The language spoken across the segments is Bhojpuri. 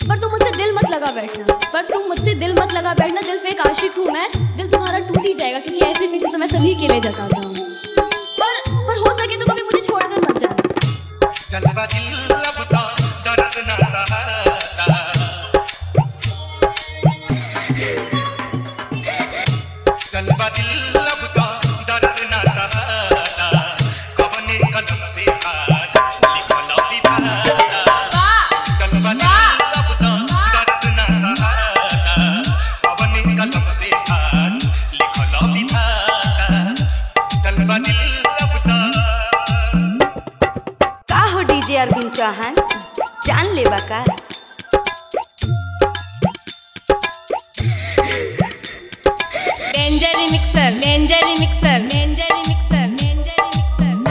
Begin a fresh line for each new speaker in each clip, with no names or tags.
पर तुम मुझसे दिल मत लगा बैठना, पर तुम मुझसे दिल मत लगा बैठना। दिल पे एक आशिक हूँ मैं, दिल तुम्हारा टूट ही जाएगा, क्योंकि ऐसे में तो मैं सभी के लिए जताता हूँ। पर हो सके तो कभी मुझे छोड़कर मत जाना।
गलबा दिल अब तो दर्द ना सहाता, गलबा दिल अब तो दर्द ना सहाता, कवने कलम से हाथ लिखल विधाता। गलबा दिल अब तो दर्द ना सहाता, कवने कलम से हाथ लिखल विधाता। गलबा दिल अब तो
का हो डीजे अरविंद चौहान, जान लेबा का?
Danger mixer, danger mixer, danger mixer, danger mixer.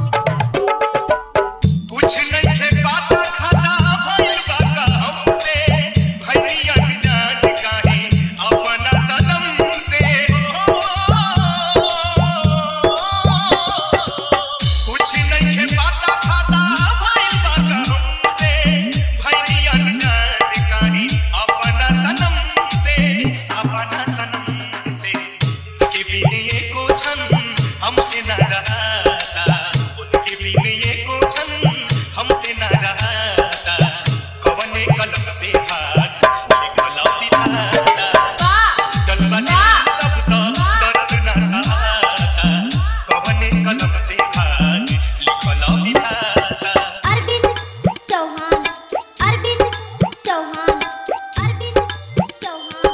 कुछ नहीं है बाता खाता भइल बाका हमसे, भइया जान काहे अपना सनम से। कुछ नहीं है बाता खाता भइल बाका हमसे, भइया जान काहे अपना सनम से, अपना सनम से। के बिन एको क्षण हमसे न रहता, उनके बिन एको क्षण हमसे न रहता, कवने कलम से हाथ लिखल विधाता। गलबा दिल अब तो दर्द ना सहाता, कवने कलम से हाथ लिखल विधाता।
अरविंद चौहान, अरविंद चौहान, अरविंद चौहान,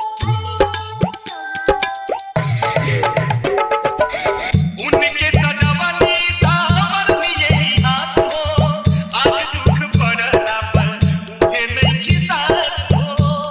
उनके सजावनी सावरनी यही हाथ हो, आज दुख पड़ला पर उहे नहीं साथ हो।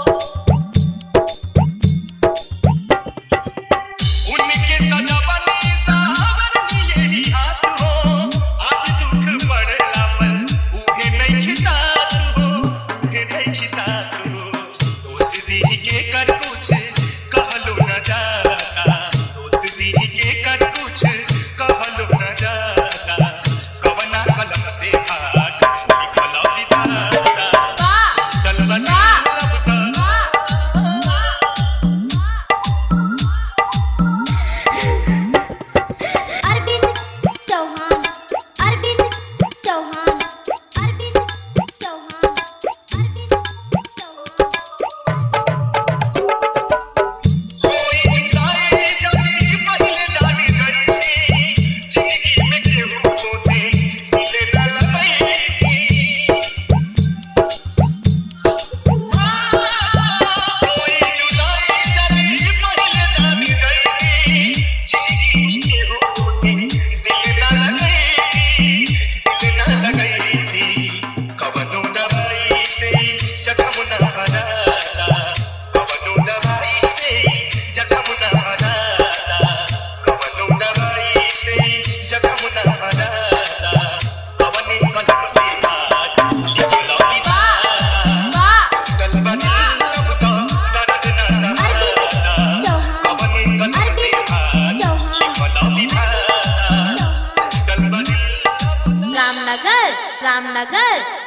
उनके सजावनी सावरनी यही हाथ हो, आज दुख पड़ला पर उहे नहीं साथ हो, उहे नहीं साथ हो। दोस्ती के कर कुछ कहलो न जाता, दोस्ती के कर कुछ कहलो न जाता, कवना कलम से हाथ लिखल विधाता। गलबा दिल अब तो
अरविंद चौहान, अरविंद चौहान, अरविंद चौहान, अरविंद चौहान।
कोई जुदाई जभी पहले जानी गई, जिंदगी में केहू से मिले न लगई। कोई जुदाई जभी पहले जानी गई, जिंदगी में केहू से मिले न लगई, मिले न लगई। कवनो दवाई से जख्म न भराता, कवनो दवाई से जख्म न भराता, कवनो दवाई से जख्म न भराता, कवने कलम से हाथ लिखल विधाता। गलबा दिल अब तो दर्द न सहाता, कवने कलम से हाथ लिखल विधाता। गलबा दिल
रामनगर, रामनगर।